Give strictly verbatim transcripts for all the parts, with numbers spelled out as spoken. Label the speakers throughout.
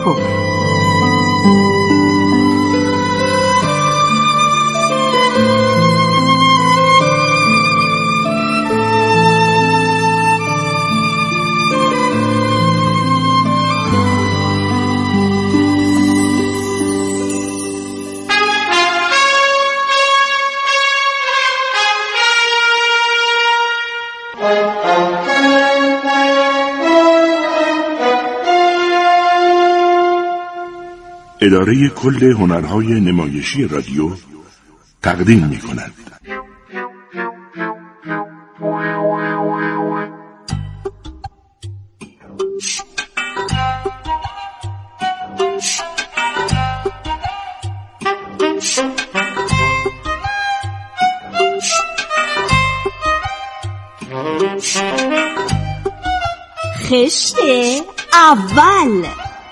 Speaker 1: تفکر.
Speaker 2: اداره کل هنرهای نمایشی رادیو تقدیم می کند.
Speaker 1: خشت اول.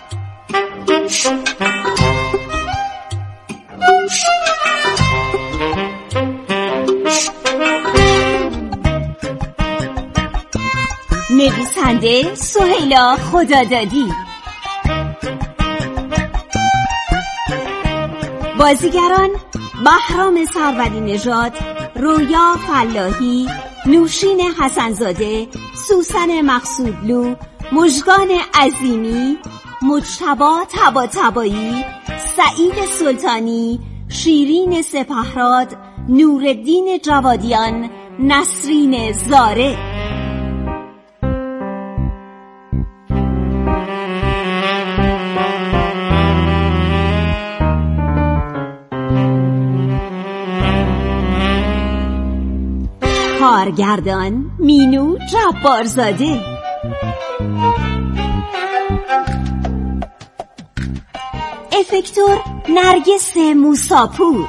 Speaker 1: نویسنده سهیلا خدادادی. بازیگران بهرام سروری نژاد، رویا فلاحی، نوشین حسنزاده، سوسن مقصودلو، مژگان عظیمی، مجتبی طباطبایی، سعید سلطانی، شیرین سپهراد، نورالدین جوادیان، نسرین زاره. کارگردان مینو جبارزاده. افکتور نرگس موساپور.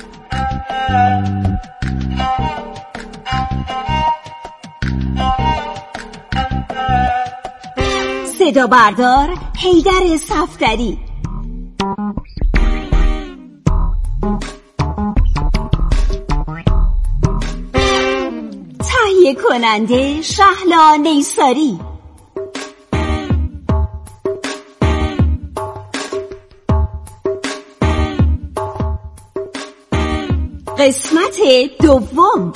Speaker 1: صدا بردار حیدر صفدری. تهیه کننده شهلا نیساری. قسمت دوم.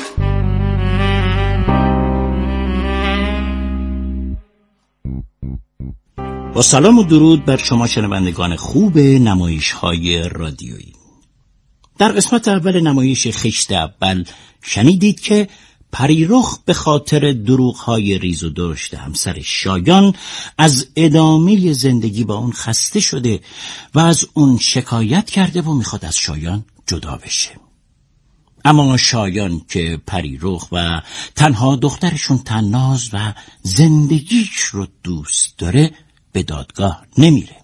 Speaker 3: با سلام و درود بر شما شنوندگان خوب نمایش‌های رادیویی. در قسمت اول نمایش خشت اول شنیدید که پریرخ به خاطر دروغ‌های ریز و درشت همسر شایان از ادامه زندگی با اون خسته شده و از اون شکایت کرده و میخواد از شایان جدا بشه. اما شایان که پریرخ و تنها دخترشون طناز و زندگیش رو دوست داره به دادگاه نمیره.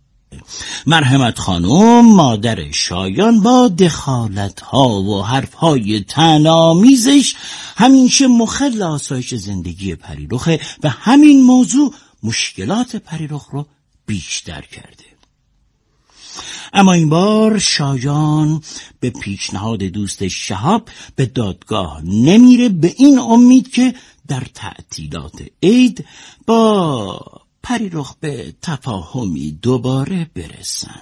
Speaker 3: مرحمت خانم مادر شایان با دخالت‌ها و حرف‌های طعنه‌آمیزش همیشه مخل آسایش زندگی پریرخه و همین موضوع مشکلات پریرخ رو بیشتر کرده. اما این بار شایان به پیشنهاد دوست شهاب به دادگاه نمیره، به این امید که در تعطیلات عید با پریرخ به تفاهمی دوباره برسن.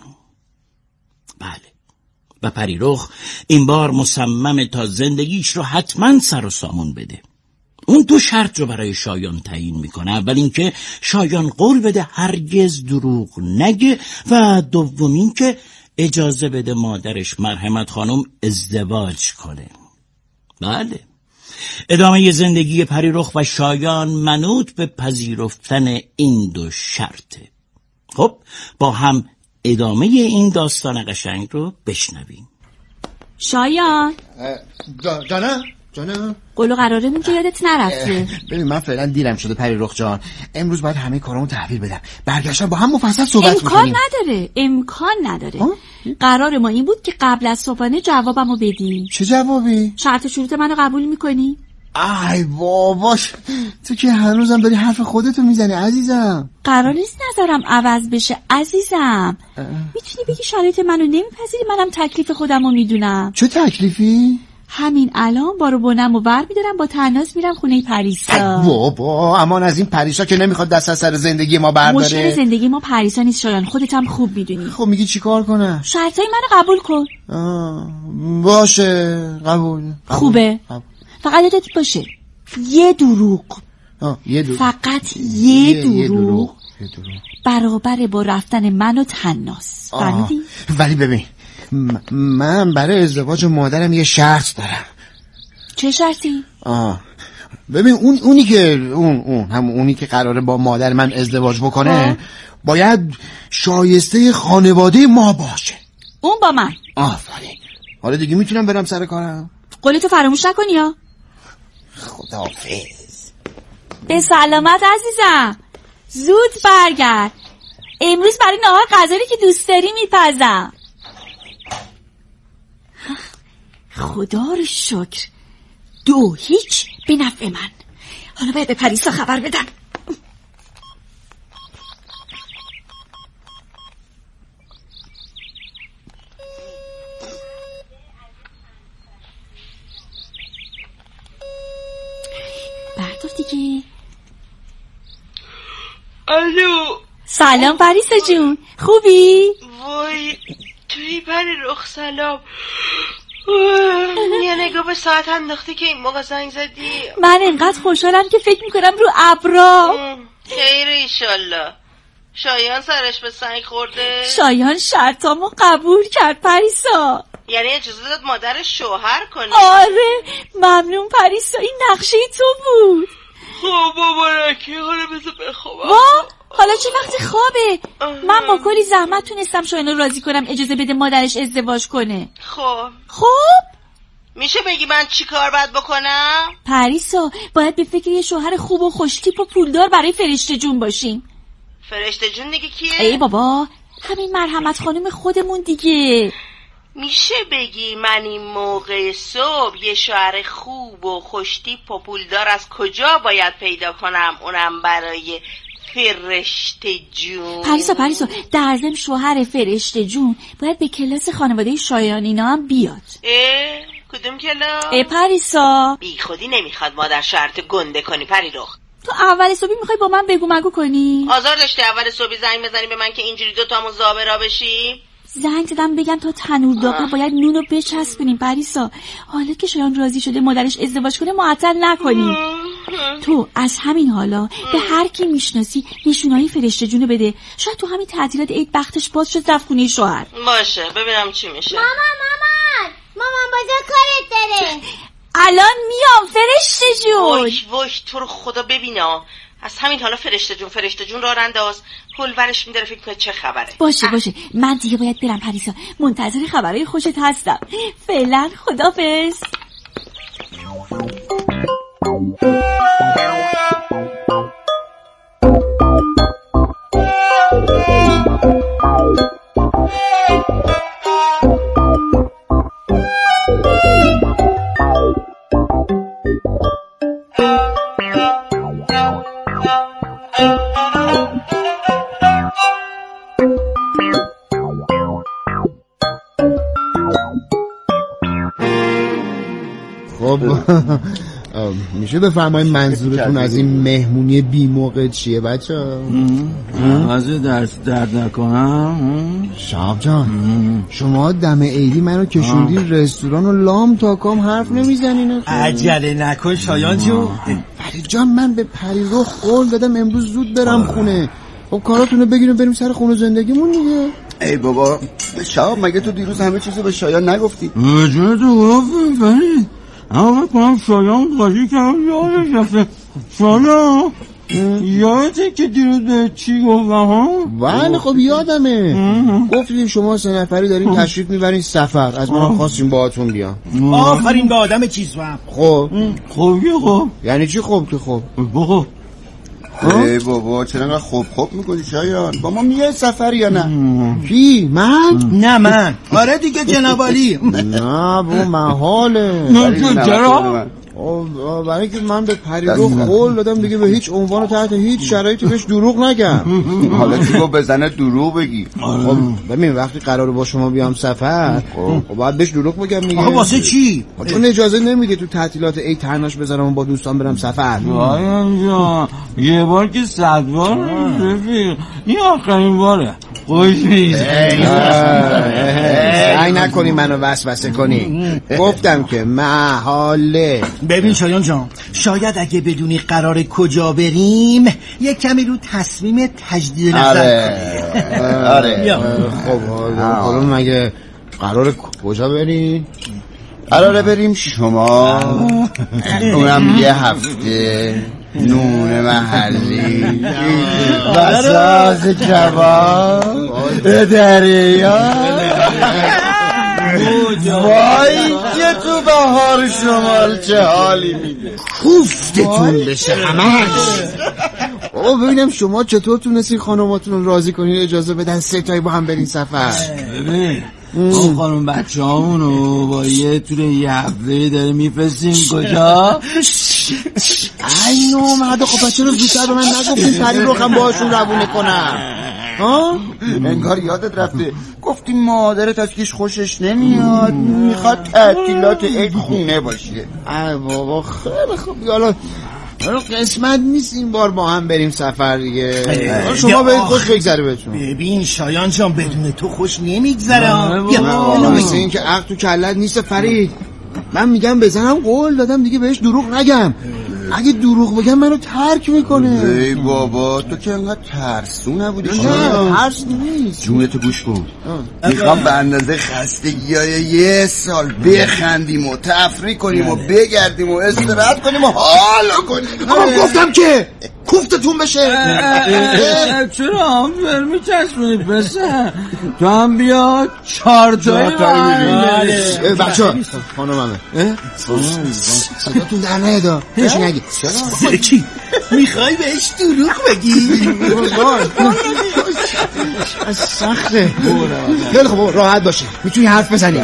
Speaker 3: بله، و پریرخ این بار مصممه تا زندگیش رو حتما سر و سامون بده. اون دو شرط رو برای شایان تعیین میکنه. اول اینکه شایان قول بده هرگز دروغ نگه و دوم اینکه اجازه بده مادرش مرحمت خانم ازدواج کنه. بله، ادامه زندگی پریرخ و شایان منوط به پذیرفتن این دو شرطه. خب با هم ادامه این داستان قشنگ رو بشنویم.
Speaker 1: شایان
Speaker 4: جانم جانم
Speaker 1: قولو قرارمون که یادت نرفته.
Speaker 4: ببین من فعلا دیرم شده پریرخ جان، امروز باید همه کارامو تحویل بدم، برگشتم با هم مفصل صحبت میکنیم.
Speaker 1: امکان نداره امکان نداره ها؟ قرار ما این بود که قبل از صبحانه جوابمو بدی.
Speaker 4: چه جوابی؟
Speaker 1: شرط شروط منو قبول میکنی؟
Speaker 4: ای باباش، تو که هنوزم داری حرف خودتو میزنی عزیزم.
Speaker 1: قرار نیست نظرم عوض بشه عزیزم. میتونی بگی شرایط منو نمیپذیری، منم تکلیف خودمو میدونم.
Speaker 4: چه تکلیفی؟
Speaker 1: همین الان بارو بونم و ور میدارم با تناس میرم خونه پریسا.
Speaker 4: بابا امان از این پریسا که نمیخواد دست از سر زندگی ما برداره.
Speaker 1: مشکل زندگی ما پریسا نیست شایان، خودت هم خوب میدونی.
Speaker 4: خب میگی چی کار کنم؟
Speaker 1: شرطای منو قبول کن.
Speaker 4: آه باشه قبول.
Speaker 1: خوبه قبول. فقط یادت باشه یه دروغ.
Speaker 4: آه یه دروغ.
Speaker 1: فقط یه, یه دروغ, دروغ.
Speaker 4: یه دروغ
Speaker 1: برابر با رفتن من و تناس. فهمیدی؟
Speaker 4: ولی ببین م- من برای ازدواج مادرم یه شرط دارم.
Speaker 1: چه شرطی؟
Speaker 4: آه ببین اون اونی که اون اون هم اونی که قراره با مادر من ازدواج بکنه آه. باید شایسته خانواده ما باشه.
Speaker 1: اون با من.
Speaker 4: آفرین. حالا دیگه میتونم برم سر کارم؟
Speaker 1: قولتو فراموش نکنی یا؟
Speaker 4: خداحافظ.
Speaker 1: به سلامت عزیزم. زود برگرد. امروز برای نهار غذایی که دوست داری میپزم. خدا رو شکر دو هیچ به نفع من. حالا باید به پریسا خبر بدم. بردار دیگه.
Speaker 5: الو.
Speaker 1: سلام پریسا جون، خوبی؟
Speaker 5: وای توی پری رخ سلام. یه نگاه به ساعت انداختی که این موقع زنگ زدی.
Speaker 1: من انقدر خوشحالم که فکر میکنم رو ابرا.
Speaker 5: خیر ایشالله. شایان سرش به سنگ خورده؟
Speaker 1: شایان شرطامو قبول کرد پریسا.
Speaker 5: یعنی اجازه داد مادرش شوهر کنه؟
Speaker 1: آره ممنون پریسا، این نقشه تو بود.
Speaker 5: خب مبارکه. حالا بذار بخوابم.
Speaker 1: وا حالا چه وقتی خوابه؟ من با کلی زحمت تونستم شایان رو راضی کنم اجازه بده مادرش ازدواج کنه.
Speaker 5: خب
Speaker 1: خب
Speaker 5: میشه بگی من چی کار باید بکنم؟
Speaker 1: پریسا باید به فکر یه شوهر خوب و خوشتیپ و پولدار برای فرشته جون باشیم.
Speaker 5: فرشته جون دیگه کیه؟
Speaker 1: ای بابا همین مرحمت خانم خودمون دیگه.
Speaker 5: میشه بگی من این موقع صبح یه شوهر خوب و خوشتیپ و پولدار از کجا باید پیدا کنم، اونم برای فرشته جون؟
Speaker 1: پریسا پریسا در ضمن شوهر فرشته جون باید به کلاس خانواده شایانینا هم بیاد.
Speaker 5: اه کدوم کلاس؟
Speaker 1: ای پریسا
Speaker 5: بی خودی نمیخواد مادر شرط گنده کنی پری رخ.
Speaker 1: تو اول صبحی میخوای با من بگو مگو کنی؟
Speaker 5: آزار داشته اول صبحی زنگ بزنی به من که اینجوری دوتامون زابرا بشیم؟
Speaker 1: زنگ زدم بگم تا تنور داغه باید نونو بچسبونیم پریسا. حالا که شایان راضی شده مادرش ازدواج کنه معطل نکنیم. تو از همین حالا به هر کی میشناسی نشونایی فرشته جونو بده. شاید تو همین تعطیلات عید بختش باز شد رفت خونه شوهر.
Speaker 5: باشه ببینم چی میشه.
Speaker 6: مامان مامان مامان بازا کارت داره.
Speaker 1: الان میام فرشته جون.
Speaker 5: وای وای تو رو خدا ببینا. از همین حالا فرشته جون فرشته جون راه انداز. هولورش میداره فکر کنه چه خبره.
Speaker 1: باشه باشه من دیگه باید برم پریسا، منتظر خبرهای خوشت هستم. فعلا خدافظ.
Speaker 4: خب میشه بفرمایید منظورتون از این مهمونی بی موقع چیه بچه ها؟
Speaker 3: واسه درس درد نکنم.
Speaker 4: شاب جان شما دم عیدی منو کشوندی رستوران و لام تا کام حرف نمیزنین.
Speaker 3: عجله نکن شایان جون.
Speaker 4: فرید جان من به پریرخ قول دادم امروز زود برم خونه. خب کاراتونو بگیریم بریم سر خونه زندگیمون دیگه.
Speaker 7: ای بابا شاب مگه تو دیروز همه چیزو به شایان نگفتی؟
Speaker 3: اجازه تو گفتیم فرید اما بکنم شایان قاضی کردم یادش رفته. شایان یادته که دیروز به چی گفتم ها؟
Speaker 4: بله خب یادمه. گفتیم شما سه نفری دارین تشریف میبرین سفر، از من خواستیم باهاتون بیام.
Speaker 3: آفرین به آدم چیز هم.
Speaker 4: خب
Speaker 3: خب که خب
Speaker 4: یعنی چی خب که خب؟
Speaker 3: بخب
Speaker 7: ای بابا چرا انقدر خوب خوب میکنی شایان؟ با ما میای سفر یا نه؟
Speaker 4: کی؟ من؟
Speaker 3: نه من. آره دیگه جناب علی.
Speaker 4: نه بابا محاله.
Speaker 3: نه چرا؟
Speaker 4: برای که من به پریرخ قول دادم دیگه به هیچ عنوان و تحت هیچ شرایطی بهش دروغ نگم.
Speaker 7: حالا کی با بزنه دروغ بگی؟
Speaker 4: خب ببین وقتی قراره با شما بیام سفر خب باید بهش دروغ بگم دیگه.
Speaker 3: آقا واسه چی؟
Speaker 4: چون اجازه نمیده تو تعطیلات عید تنهاش بذارم و با دوستان برم سفر.
Speaker 8: شایان جان یه بار که صد بار رفیق این آخرین باره. خوش نیست
Speaker 4: سعی نکنی منو وسوسه کنی. گفتم که محاله.
Speaker 3: ببین شایان جان شاید اگه بدونی قرار کجا بریم یک کمی رو تصمیم تجدید نظر کنی.
Speaker 7: آره
Speaker 4: خب حالا مگه قرار کجا بریم؟
Speaker 7: قراره بریم شما اونم یه هفته نون محلی بساز جواب دریا. وای که تو بهار شمال چه حالی میده.
Speaker 4: کوفتتون بشه همش. بابا ببینم شما چطور تونستی خانوماتون رو راضی کنین اجازه بدن سه تایی با هم برین سفر.
Speaker 8: ببین اون خانم بچه همونو با یه طور یه هفته داره میفرستیم کجا؟
Speaker 4: ای نومد خب چرا زودتر به من نگفتین پریرخ هم باشون روونه کنم؟ ها؟
Speaker 7: انگار یادت رفته گفتی مادرت از کیش خوشش نمیاد میخواد تعطیلات عید خونه باشه.
Speaker 4: ای بابا خیلی خوب حالا قسمت نیست این بار با هم بریم سفر دیگه. شما برید خوش بگذره بهتون.
Speaker 3: ببین شایان جان بدون تو خوش نمیگذره.
Speaker 4: مثل این که عقل تو کلت نیست فرید. من میگم بزنم قول دادم دیگه بهش دروغ نگم. اگه دروغ بگم منو ترک میکنه.
Speaker 7: ای بابا تو که انقدر ترسو نبودی.
Speaker 4: نه ترس نیست.
Speaker 7: جونتو گوش کن. میخوام به اندازه خستگی های یه سال بخندیم و تفریح کنیم و بگردیم و استراحت کنیم و حالا کنیم.
Speaker 4: اما گفتم که کوفتتون بشه.
Speaker 8: چرا هم فرمی چشمونی بسه تو هم بیا چارتایی
Speaker 4: بایی. بچه ها خانوممه صداتون در نیادا بهش نگی.
Speaker 3: زرکی میخوای بهش دروغ بگی؟
Speaker 4: سخته. خیلی خوب راحت باشه میتونی حرف بزنی.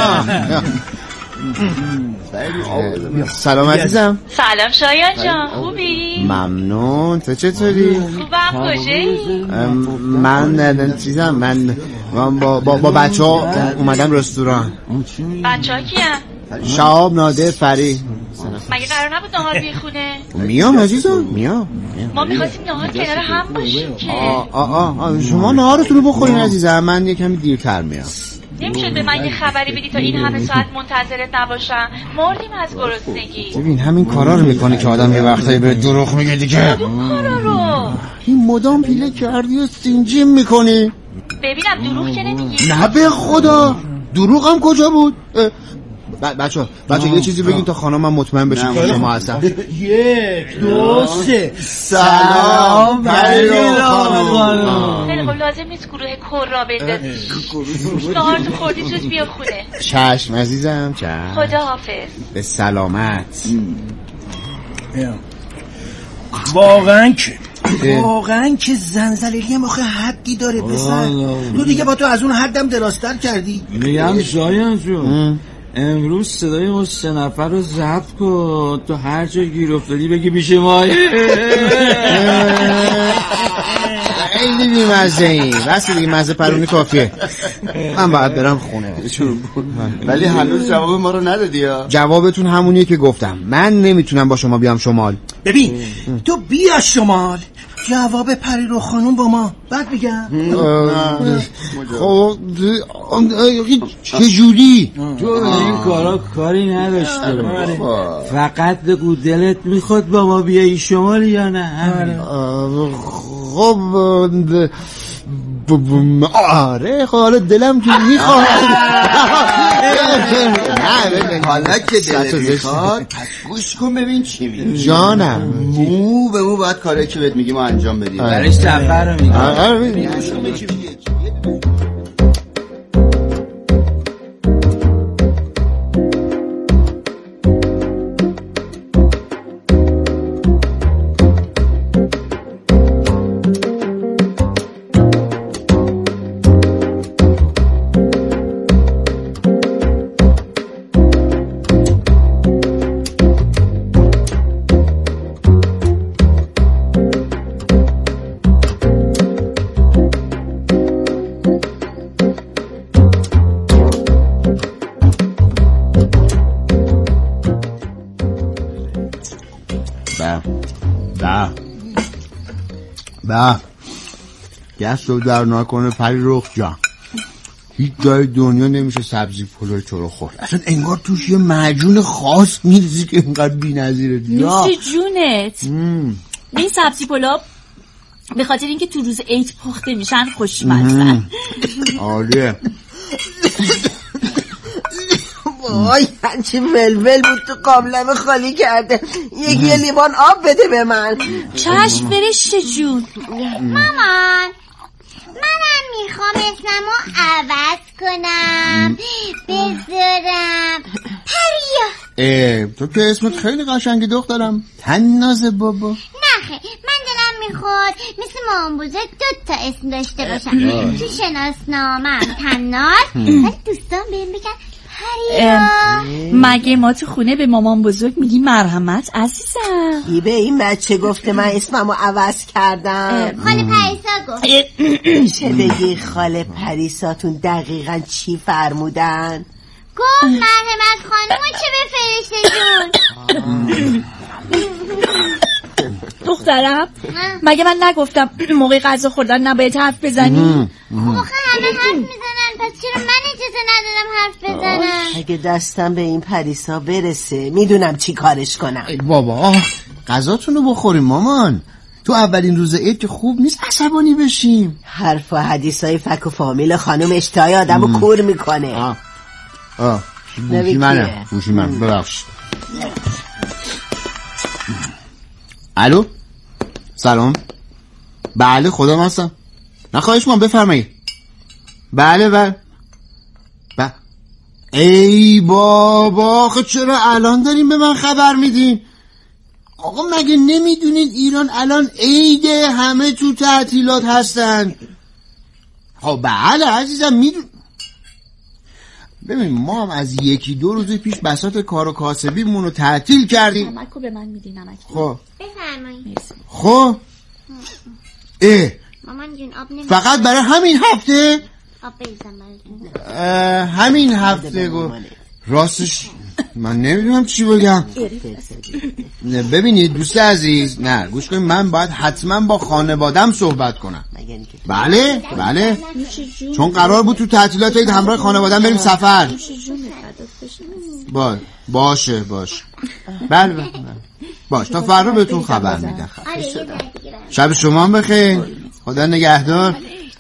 Speaker 4: سلام عزیزم.
Speaker 9: سلام شایان جان خوبی؟
Speaker 4: ممنون. تو چطوری؟
Speaker 9: خوبم. کجایی؟
Speaker 4: من چیزم من با با, با بچه ها اومدم رستوران.
Speaker 9: بچه ها کیه؟
Speaker 4: شهاب نادر فری.
Speaker 9: مگه قرار نبود نهار بیخونه؟
Speaker 4: میام عزیزم میام.
Speaker 9: ما میخواستیم نهار کنار هم باشیم که.
Speaker 4: آه آه آه شما نهارتون رو بخورین عزیزم من یه کمی دیرتر میام.
Speaker 9: نمیشه به من یه خبری بدی تا این همه ساعت منتظرت نباشم؟ مردیم از گرسنگی.
Speaker 4: ببین همین کارا رو میکنه که آدم یه وقتایی به دروغ میگه دیگه.
Speaker 9: کدوم کارا رو؟
Speaker 4: این مدام پیله کردی و سینجیم میکنی.
Speaker 9: ببینم دروغ که نمیگی.
Speaker 4: نه به خدا دروغ هم کجا بود؟ بچه بچه یه چیزی بگین تا خانمم مطمئن بشه که شما هستم.
Speaker 3: یک دو سه.
Speaker 8: سلام پریرخ خانم.
Speaker 9: خیلی خب لازم نیست گروه کر را بندازی. نهار تو خوردی زود بیا خونه.
Speaker 4: چشم عزیزم چشم.
Speaker 9: خدا حافظ. به
Speaker 4: سلامت.
Speaker 3: واقعا که واقعا که زنزلیلی هم آخه حدی داره پسر. تو دیگه با تو از اون حدم درازتر کردی.
Speaker 8: میگم شایان جون امروز صدای ما سه نفر رو ضبط کن تو هر جا گیر افتادی بگی پیش ما.
Speaker 4: خیلی بیمزه این بس دیگه مزه پرونی کافیه. من باید برم خونه.
Speaker 7: ولی هنوز جواب ما رو ندادی ها.
Speaker 4: جوابتون همونیه که گفتم من نمیتونم با شما بیام شمال.
Speaker 3: ببین تو بیا شمال جواب پریرخ خانوم با ما بعد میگم.
Speaker 4: خب چه جوری؟
Speaker 8: تو این کارا کاری نداشته فقط بگو دلت میخواد با ما بیایی شمال یا نه.
Speaker 4: خب آره حالا دلم که میخواد.
Speaker 7: حالا که دلت میخواد گوش کن ببین چی میگه
Speaker 4: جانم.
Speaker 7: مو به مو باید کاری که بهت میگیم ما انجام بدیم.
Speaker 8: برای سفر رو میگم.
Speaker 7: گوش کن چی میگه.
Speaker 4: با دست رو در نکنه پری رخ جان. هیچ جای دنیا نمیشه سبزی پلو تو رو خورد. اصلا انگار توش یه معجون خاص میریزی که اینقدر بی‌نظیره.
Speaker 1: نوش جونت. این سبزی پلو به خاطر اینکه تو روز عید پخته میشن خوشمزه.
Speaker 4: عالیه.
Speaker 10: وای هرچی ولول بود تو قابلمه خالی کرده. یکی یه لیوان آب بده به من.
Speaker 1: چشم فرشته جون.
Speaker 6: مامان منم میخوام اسممو عوض کنم بذارم پریا.
Speaker 4: اه تو که اسمت خیلی قشنگه دخترم. تنازه بابا.
Speaker 6: نخه من دلم میخواد مثل مامان بزرگ دو تا اسم داشته باشم. تو شناسنامه‌ام تناز ولی دوستان بهم بگن پریا.
Speaker 1: مگه ما تو خونه به مامان بزرگ میگی مرحمت عزیزم؟
Speaker 10: ای به این بچه گفته من اسممو عوض کردم.
Speaker 6: خاله پریسا گفت.
Speaker 10: میشه بگی خاله پریساتون دقیقا چی فرمودن؟
Speaker 6: گفت مرحمت خانومو چه به فرشته جون.
Speaker 1: دخترم مگه من نگفتم موقع غذا خوردن نباید حرف بزنی؟
Speaker 6: آخه همه حرف میزنن پس چرا من اجازه ندادم حرف بزنم؟
Speaker 10: اگه دستم به این پریسا برسه میدونم چی کارش کنم.
Speaker 4: ای بابا غذاتونو بخوریم مامان. تو اولین روز عید که خوب نیست عصبانی بشیم.
Speaker 10: حرف و حدیثای فک و فامیل خانم اشتهای آدمو کور میکنه.
Speaker 4: آه آه گوشی منه گوشی من ببخش. الو سلام. بله خودم هستم. نخواهش من بفرمایید. بله بله ب... ای بابا آخه چرا الان داریم به من خبر میدین؟ آقا مگه نمیدونید ایران الان عیده همه تو تعطیلات هستن؟ خب بله عزیزم میدون. ببین ما هم از یکی دو روز پیش بساط کار و کاسبیمون رو تعطیل کردیم.
Speaker 1: نمکو به من میدی نمک.
Speaker 4: خب
Speaker 6: بفرمایید.
Speaker 4: خب اه
Speaker 6: مامان جون آب نمیشه.
Speaker 4: فقط برای همین هفته؟
Speaker 6: آب بریزم براتون.
Speaker 4: همین هفته گو راستش من نمیدونم چی بگم. ببینید دوست عزیز نه گوش کنید من باید حتما با خانوادم صحبت کنم. بله بله چون قرار بود تو تعطیلات عید همراه خانوادم بریم سفر. باشه باشه باشه بله بله باش تا فردا بهتون خبر میدم. شب شما هم بخیر. خدا نگهدار.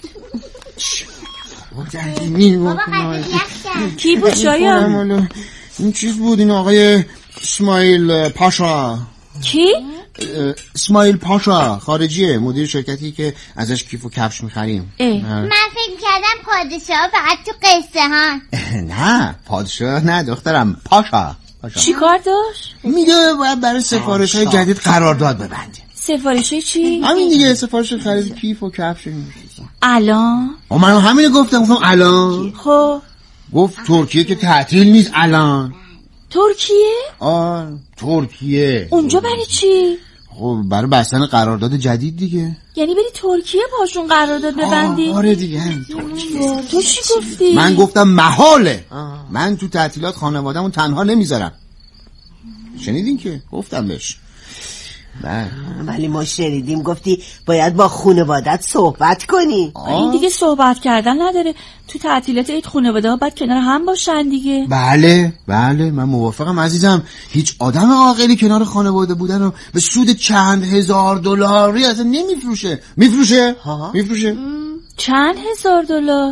Speaker 1: کی بود شایان؟
Speaker 4: این چیز بود این آقای اسماعیل پاشا.
Speaker 1: کی؟
Speaker 4: اسماعیل پاشا خارجیه مدیر شرکتی که ازش کیف و کفش میخریم.
Speaker 6: من فکر کردم پادشاه فقط تو قصه ها.
Speaker 4: نه پادشاه نه دخترم پاشا.
Speaker 1: چی کار داشت؟
Speaker 4: میگه باید برای سفارش های جدید قرارداد ببندیم.
Speaker 1: سفارش چی؟
Speaker 4: همین دیگه سفارش خرید کیف و کفش.
Speaker 1: الان؟
Speaker 4: من همینو گفتم گفتم الان.
Speaker 1: خب
Speaker 4: گفت ترکیه که تعطیل نیست الان.
Speaker 1: ترکیه؟
Speaker 4: آه ترکیه.
Speaker 1: اونجا برای چی؟
Speaker 4: خب برای بستن قرارداد جدید دیگه.
Speaker 1: یعنی بری ترکیه باشون قرارداد ببندی؟
Speaker 4: آره دیگه.
Speaker 1: تو چی گفتی؟
Speaker 4: من گفتم محاله. آه. من تو تعطیلات خانواده‌مون تنها نمیذارم. شنیدین که گفتم بهش.
Speaker 10: بله ولی ما شنیدیم گفتی باید با خانوادت صحبت کنی.
Speaker 1: این دیگه صحبت کردن نداره. تو تعطیلات عید خانواده ها باید کنار هم باشن دیگه.
Speaker 4: بله بله من موافقم عزیزم. هیچ آدم عاقلی کنار خانواده بودن رو به سود چند هزار دلاری اصلا نمیفروشه. میفروشه؟ میفروشه؟
Speaker 1: چند هزار دلار؟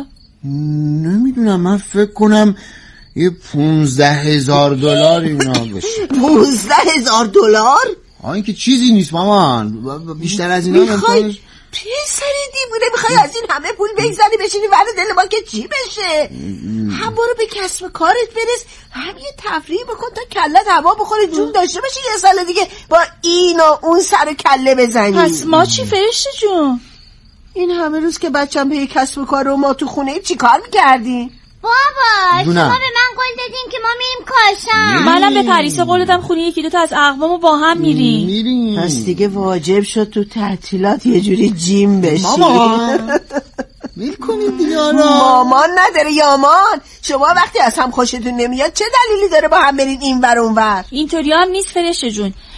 Speaker 4: نمیدونم من فکر کنم یه پونزده هزار دلار اینا بشه.
Speaker 10: پونزده هزار دلار؟
Speaker 4: آه این که چیزی نیست مامان. بیشتر از اینا
Speaker 10: میخوای پسری دیوونه میخوای از این همه پول بگذاری بشینی ور دل ما که چی بشه؟ هم برو به کسب کارت برس هم یه تفریح بکن تا کلت هوا بخوره جون داشته باشی یه سال دیگه با این و اون سر و کله بزنی.
Speaker 1: پس ما چی فرشته جون؟
Speaker 10: این همه روز که بچم به کسب کار رو ما تو خونه چی کار میکردی؟
Speaker 6: بابا شما به من قول دادین که ما میریم کاشان.
Speaker 1: منم به پریسا قول دادم خونه یکی دو تا از اقوامو با هم میریم.
Speaker 4: میریم
Speaker 10: پس دیگه واجب شد تو تعطیلات یه جوری جیم بشی.
Speaker 4: مامان میل کنیم دیگه.
Speaker 10: مامان نداره یامان. شما وقتی از هم خوشتون نمیاد چه دلیلی داره با هم برین این ور اون ور؟
Speaker 1: اینطوری هم نیست فرشته جون.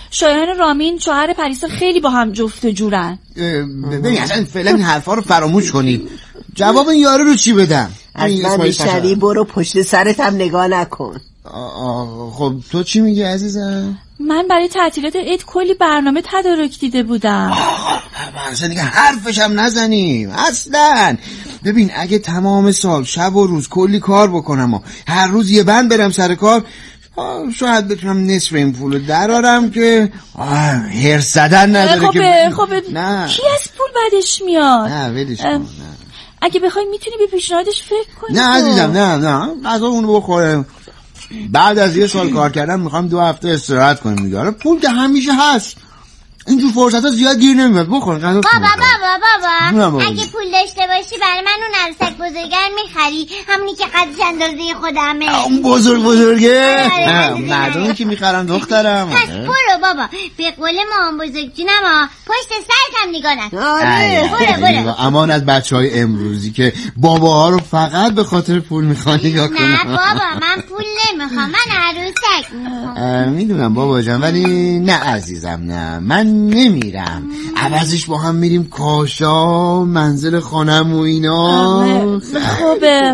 Speaker 1: شایان و رامین شوهر پریسا خیلی با هم جفت و جورن.
Speaker 4: ببین اصلا فعلا این حرفا رو فراموش کنید. جواب این یارو رو چی بدم؟
Speaker 10: از من بیشتری برو پشت سرت هم نگاه نکن.
Speaker 4: آه خب تو چی میگی عزیزم؟
Speaker 1: من برای تعطیلات عید کلی برنامه تدارک دیده بودم.
Speaker 4: اصلا دیگه حرفش هم نزنیم اصلا. ببین اگه تمام سال شب و روز کلی کار بکنم و هر روز یه بند برم سر کار، شاید بتونم نصف این پولو درارم که هر زدن نداره.
Speaker 1: خب
Speaker 4: که
Speaker 1: خب
Speaker 4: نه.
Speaker 1: کی از پول بدش میاد؟
Speaker 4: نه ولش کن.
Speaker 1: اگه بخوای میتونی به پیشنهادش فکر کنی.
Speaker 4: نه عزیزم نه نه غذا اونو بخوره. بعد از یه سال کار کردن میخوام دو هفته استراحت کنیم دیگه. حالا پول که همیشه هست، اینجور فرصت ها زیاد گیر نمیاد. بخور غذا.
Speaker 6: بابا بابا بابا اگه پول داشته باشی برای من اون عروسک بزرگر میخری، همونی که قدش اندازه خودمه.
Speaker 4: اون بزرگ بزرگه مردمی که میخرم دخترم.
Speaker 6: پس برو بابا، به قول مامان بزرگ جونم ها، پشت سرت هم نگاه نکن.
Speaker 10: آره
Speaker 6: برو برو.
Speaker 4: امان از بچه های امروزی که باباها رو فقط به خاطر پول میخوان نگاه کنن.
Speaker 6: نه بابا من پول نمیخوام، من عروسک میخوام.
Speaker 4: میدونم بابا جان ولی نه عزیزم نه، من نمیرم. عوضش با هم میریم کاشا، منزل خانم و اینا.
Speaker 1: خوبه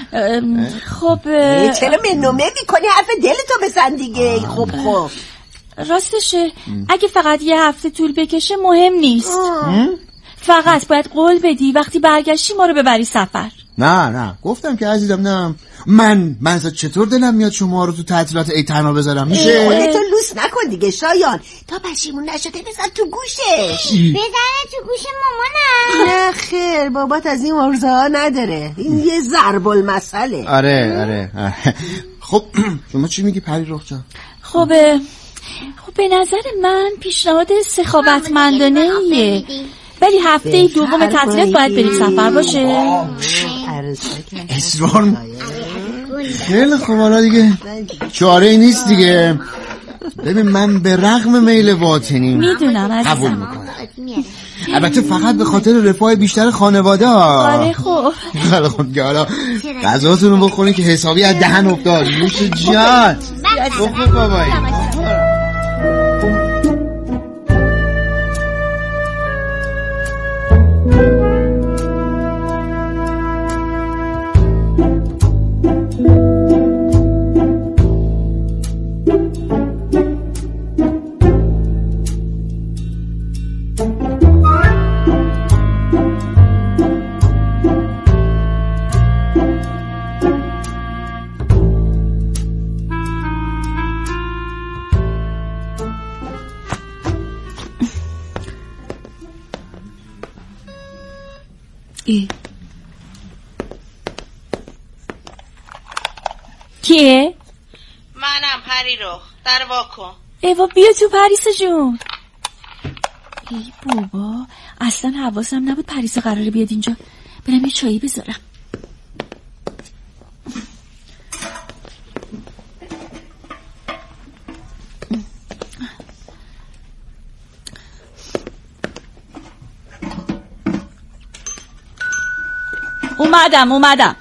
Speaker 1: خوبه
Speaker 10: چرا منومه میکنی؟ حرف دلتو بزن دیگه. خب خب
Speaker 1: راستشه اگه فقط یه هفته طول بکشه مهم نیست. فقط باید قول بدی وقتی برگشتی ما رو ببری سفر.
Speaker 4: نه نه گفتم که عزیزم نه. من من چطور دلم میاد شما رو تو تعطیلات عید تنها بذارم؟ میشه
Speaker 10: خودتو لوس نکن دیگه شایان، تا پشیمون نشده بزن تو گوشش.
Speaker 6: بزنه تو گوش مامانم.
Speaker 10: نه خیر بابات از این عرضه ها نداره، این یه ضرب المثله.
Speaker 4: آره آره خب شما چی میگی پری رخ جان؟
Speaker 1: خوبه خب به نظر من پیشنهاد سخاوتمندانه ایه، ولی هفته دوم تعطیلات باید بریم سفر باشه.
Speaker 4: اصرار خیلی خوب. حالا دیگه چاره ای نیست دیگه. ببین من به رغم میل باطنی
Speaker 1: میدونم
Speaker 4: قبول میکنم، البته فقط به خاطر رفاه بیشتر خانواده ها.
Speaker 1: آره خب
Speaker 4: خیلی خوب دیگه. حالا غذاتون رو بخورین که حسابی از دهن افتاد. نوش جات. بخور بابایی.
Speaker 1: ای. کیه؟
Speaker 5: منم پری رخ، در واکن.
Speaker 1: ایوا بیا تو پریسا جون. ای بابا اصلا حواسم نبود پریسا قراره بیاد اینجا. برم یه چایی بذارم. اومدم اومدم.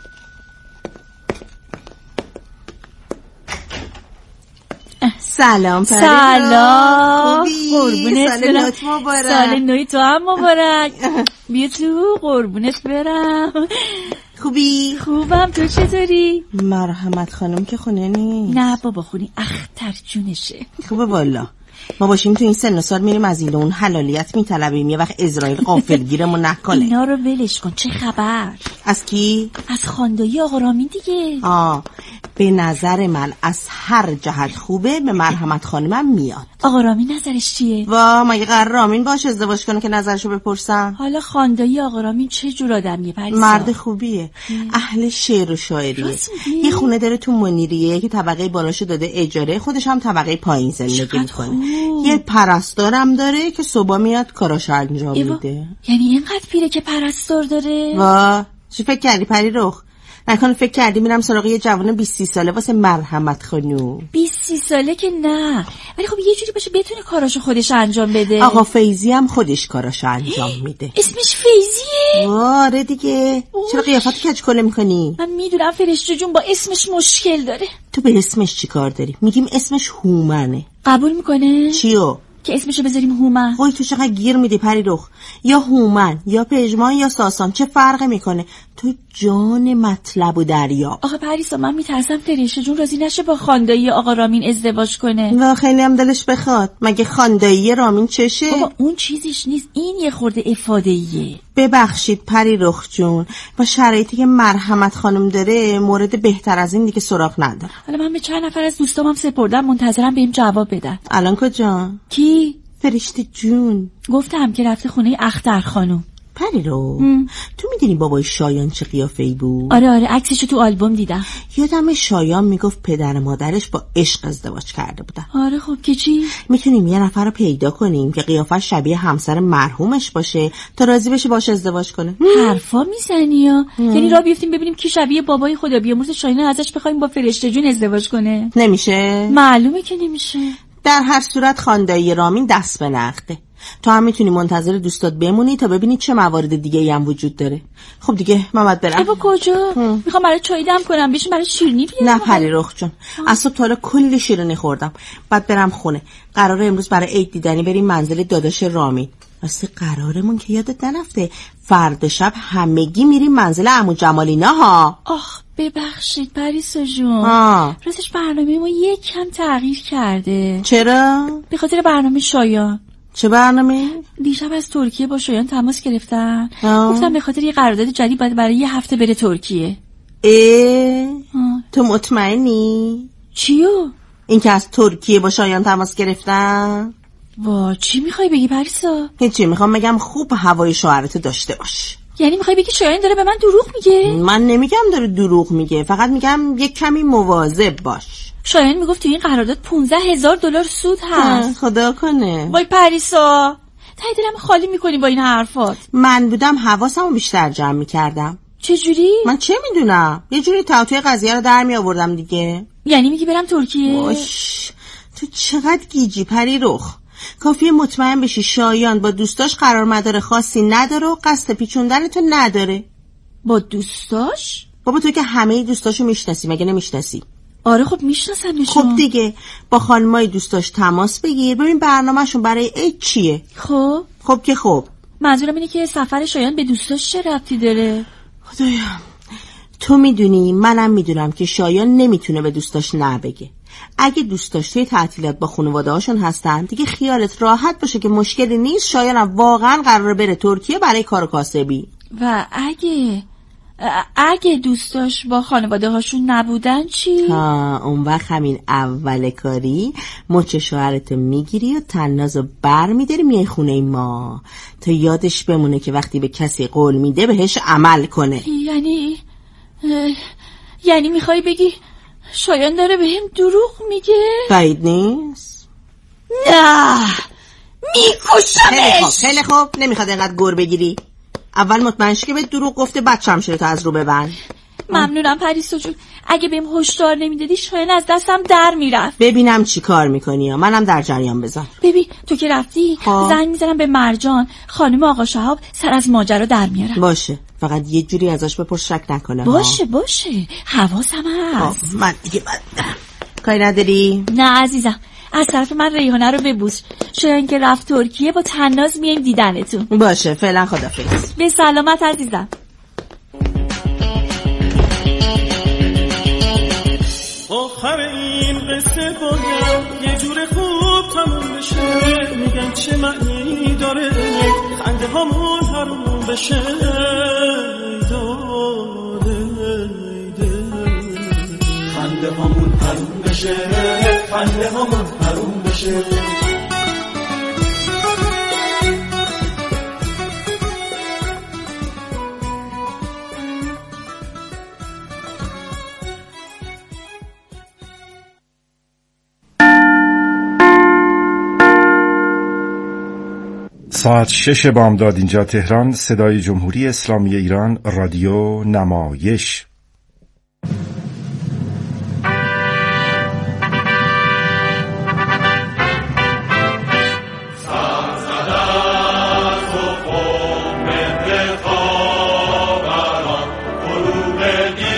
Speaker 10: سلام پری.
Speaker 1: سلام
Speaker 10: قربونت
Speaker 1: برم.
Speaker 10: مبارک.
Speaker 1: سال نوی تو هم مبارک. بیا تو قربونت برم.
Speaker 10: خوبی؟
Speaker 1: خوبم، تو چطوری؟
Speaker 10: مرحمت خانم که خونه نیست.
Speaker 1: نه بابا خونی اختر جونشه.
Speaker 10: خوبه والا. ما باشیم تو این سن و سال میریم از این اون حلالیت میطلبیم، یه وقت اسرائیل غافلگیرمون نکنه.
Speaker 1: اینا رو ولش کن. چه خبر؟
Speaker 10: از کی؟
Speaker 1: از خاندایی آقا رامین دیگه.
Speaker 10: آه به نظر من از هر جهت خوبه، به مرحمت خانمم میاد.
Speaker 1: آقا رامین نظرش چیه؟
Speaker 10: وا مگه قرار رامین باشه ازدواج کنه که نظرشو بپرسم؟
Speaker 1: حالا خاندایی آقا رامین چه جور آدمیه پریسا؟
Speaker 10: مرد خوبیه. ام. اهل شعر و شاعریه. یه خونه داره تو منیریه که طبقه بالاشو داده اجاره، خودش هم طبقه پایین زندگی میکنه. یه پرستارم داره که صبح میاد کاراشو انجام میده.
Speaker 1: یعنی اینقدر پیره که پرستار داره؟
Speaker 10: وا چی فکر کردی پری رخ؟ نکنه فکر کردی میرم سراغ یه جوان بیست ساله واسه مرحمت خانوم؟
Speaker 1: بیست ساله که نه، ولی خب یه جوری باشه بتونه کاراشو خودش انجام بده.
Speaker 10: آقا فیضی هم خودش کاراشو انجام میده.
Speaker 1: اسمش فیضیه؟
Speaker 10: آره دیگه. چرا قیافت کج کله میکنی؟
Speaker 1: من میدونم فرشته جون با اسمش مشکل داره.
Speaker 10: تو به اسمش چی کار داری؟ میگیم اسمش هومنه.
Speaker 1: قبول میکنه؟
Speaker 10: چیو؟
Speaker 1: که اسمشو بذاریم هومن.
Speaker 10: وای تو چقدر گیر میدی پری رخ. یا هومن یا پژمان یا ساسان، چه فرقی میکنه؟ تو جان مطلب و دریا.
Speaker 1: آخه پریسا من میترسم فرشته جون راضی نشه با خاندایی آقا رامین ازدواج کنه.
Speaker 10: نه خیلی هم دلش بخواد. مگه خاندایی رامین چشه؟
Speaker 1: بابا اون چیزیش نیست، این یه خورده افادهیه.
Speaker 10: ببخشید پری رخ جون، با شرایطی که مرحمت خانم داره مورد بهتر از این دیگه سراغ نداره.
Speaker 1: حالا من به چند نفر از دوستامم سپردم، منتظرم بهم جواب بدن.
Speaker 10: الان کجا؟
Speaker 1: کی؟
Speaker 10: فرشته جون.
Speaker 1: گفتم که رفته خونه اختر خانم.
Speaker 10: پری رو تو میدونی بابای شایان چه قیافه‌ای بود؟
Speaker 1: آره آره عکسشو تو آلبوم دیدم.
Speaker 10: یادم شایان میگفت پدر مادرش با عشق ازدواج کرده بودن.
Speaker 1: آره خب که چی؟
Speaker 10: میتونیم یه نفر رو پیدا کنیم که قیافش شبیه همسر مرحومش باشه تا راضی بشه باش ازدواج کنه.
Speaker 1: حرفا میزنی یا؟ یعنی راه بیفتیم ببینیم کی شبیه بابای خدا بیامرز شایان ازش بخوایم با فرشته جون ازدواج کنه؟
Speaker 10: نمیشه.
Speaker 1: معلومه که نمیشه.
Speaker 10: در هر صورت خاندایی رامین دست به نقده. تو هم میتونی منتظر دوستات بمونی تا ببینی چه موارد دیگه ای هم وجود داره. خب دیگه من باید برم.
Speaker 1: ابا کجا؟ میخوام برای چای دم کنم بشین برای شیرینی بیارم.
Speaker 10: نه پری رخ جون، اصلا تا حالا کلی شیرینی خوردم. بعد برم خونه. قراره امروز برای عید دیدنی بریم منزل داداش رامین. واسه قرارمون که یادت نرفته فردا شب همگی میریم منزل عمو جمالینا ها.
Speaker 1: آخ ببخشید پریسا جون، راستش برنامه ما یک کم تغییر کرده.
Speaker 10: چرا؟
Speaker 1: به خاطر برنامه شایان.
Speaker 10: چه برنامه؟
Speaker 1: دیشب از ترکیه با شایان تماس گرفتن، گفتم به خاطر یه قرارداد جدید باید برای یه هفته بره ترکیه.
Speaker 10: اه تو مطمئنی؟
Speaker 1: چیو؟
Speaker 10: این که از ترکیه با شایان تماس گرفتن؟
Speaker 1: وا چی میخوای بگی پریسا؟
Speaker 10: هیچی، میخوام بگم خوب هوای شوهرتو داشته باش.
Speaker 1: یعنی میخوای بگی شایان داره به من دروغ میگه؟
Speaker 10: من نمیگم داره دروغ میگه، فقط میگم یک کمی مواظب باش.
Speaker 1: شایان میگفت تو این قرارداد پونزده هزار دلار سود هست.
Speaker 10: خدا کنه.
Speaker 1: وای پریسا تای دلم خالی میکنی با این حرفات.
Speaker 10: من بودم حواسمو بیشتر جمع میکردم.
Speaker 1: چه جوری؟
Speaker 10: من چه میدونم، یه جوری تاوتوی قضیه رو در می آوردم دیگه.
Speaker 1: یعنی میگی برم ترکیه؟
Speaker 10: باش تو چقدر گیجی پری رخ. کافیه مطمئن بشی شایان با دوستاش قرار مدار خاصی نداره و قصد پیچوندن تو نداره.
Speaker 1: با دوستاش؟
Speaker 10: بابا تو که همه دوستاشو میشناسی، مگه نمیشناسی؟
Speaker 1: آره خب میشناسم.
Speaker 10: خب دیگه با خانمای دوستاش تماس بگیر ببین برنامه‌شون برای عید چیه.
Speaker 1: خب
Speaker 10: خب که خب
Speaker 1: منظورم اینه که سفر شایان به دوستاش چه ربطی داره؟
Speaker 10: خدایا تو میدونی منم میدونم که شایان نمیتونه به دوستاش نه بگه. اگه دوستاش توی تعطیلات با خانواده هاشون هستن دیگه خیالت راحت باشه که مشکلی نیست. شایانم واقعا قراره بره ترکیه برای کار کاسبی.
Speaker 1: و اگه اگه دوستاش با خانواده هاشون نبودن چی؟
Speaker 10: ها اون وقت همین اول کاری مچ شوهرتو میگیری و تنازو بر میداری میای خونه ما تا یادش بمونه که وقتی به کسی قول میده بهش عمل کنه.
Speaker 1: یعنی یعنی میخوای بگی شایان داره به هم دروغ میگه؟
Speaker 10: بعید نیست.
Speaker 1: نه میکشمش.
Speaker 10: خیلی خوب نمیخواد اینقدر گر بگیری. اول مطمئن شی که به دروغ گفته بچه‌م شده تا از رو ببند.
Speaker 1: ممنونم پریسا جون، اگه بهم هشدار نمیدادی شایان از دستم در میرفت.
Speaker 10: ببینم چی کار میکنی، منم در جریان بذار.
Speaker 1: ببین تو که رفتی زنگ میزنم به مرجان، خانم آقا شهاب سر از ماجرا در میارم.
Speaker 10: باشه فقط یه جوری ازش بپرس شک نکنه.
Speaker 1: باشه ها. باشه حواسم هست.
Speaker 10: من دیگه بعد کاری نداری؟
Speaker 1: نه عزیزم از طرف من ریحانه رو ببوس. شایان که رفت ترکیه با تناز میایم دیدنتون.
Speaker 10: باشه فعلا خدافظ.
Speaker 1: به سلامت عزیزم.
Speaker 11: آخر این قصه باید یه جور خوب تموم بشه. میگم چه معنی داره خنده هامون حروم بشه. خنده هامون حروم بشه. خنده هامون حروم بشه.
Speaker 12: ساعت شش بامداد اینجا تهران، صدای جمهوری اسلامی ایران، رادیو نمایش.
Speaker 11: زندگی